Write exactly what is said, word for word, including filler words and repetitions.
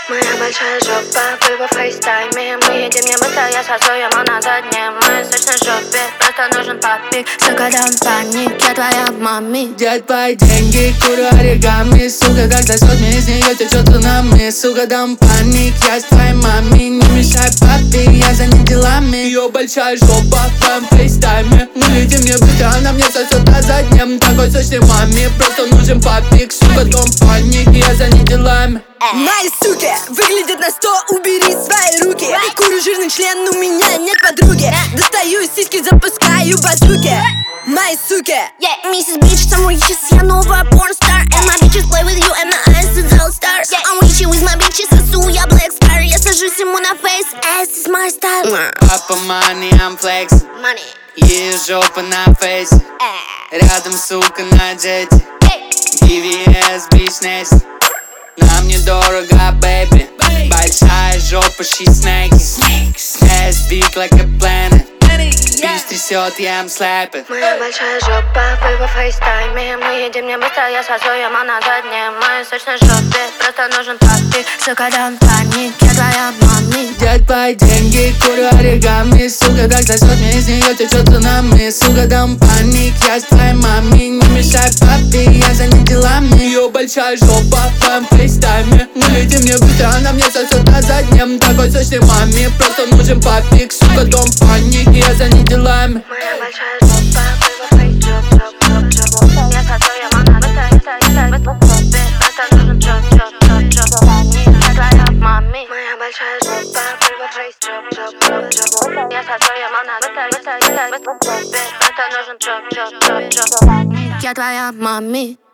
Моя большая жопа, вы во фейстайме. Мы едем не быстро, я сосу ему на заднем. Мы в сочной жопе, просто нужен папик. Сука, дам паник, я твоя мами. Я твои деньги, курю оригами. Сука, как сосет мне, из нее течет цунами. Сука, дам паник, я с твоей мами. Не мешай папе, я занят делами. Ее большая жопа в твоем фейстайме. Мы летим не быстро, она мне сосет на заднем. Такой сочной маме, просто нужен папик. Сука, дом паник, я занят делами. Мои суки выглядят на сто, убери свои руки. Курю жирный член, у меня нет подруги. Достаю из сиськи, запускаю базуки. Мои суки. Yeah, миссис Бич, some riches, я новая порнстар. And my bitches play with you, and my eyes is all stars. I'm with you with my bitches, сосу я black star. Я сажусь ему на фейс, ass is my style. Папа money, I'm flexing. Money. Ее жопа на фейсе. Рядом, сука, на джете. ди ви эс, бич, Нести. Нам недорого, бэйби. Большая жопа, she snaky. Ass big like a planet. Бич трясет, я am slapping. Моя большая жопа, вы во фейстайме. Мы едем не быстро, я сосу ему на заднем. Мы в сочной жопе, просто нужен папик. Сука, дам паник, я твоя мами. Я твои деньги, курю оригами. Сука, так сосет мне, из нее течет цунами. Сука, дам паник, я с твоей мами. Не мешай папе, я занят делами. Ее большая жопа в твоем фейстайме. Мы летим не быстро, она мне сосет на заднем. Такой сочной маме, просто нужен папик. Сука, дом паник, я занят делами. Моя большая жопа, вы во фейстайме. Я сосу ему на заднем. Просто нужен джоп, джоп, джоп, джоп. Я твоя мами. Моя большая жопа, вы во фейстайме. Я сосу ему на заднем. Просто нужен джоп, джоп, джоп, джоп. Я твоя мами.